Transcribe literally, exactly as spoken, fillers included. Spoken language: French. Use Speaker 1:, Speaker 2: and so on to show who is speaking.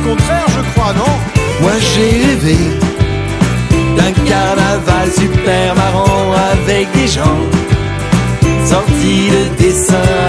Speaker 1: le contraire, je crois, non?
Speaker 2: Moi j'ai rêvé d'un carnaval super marrant avec des gens sortis de dessin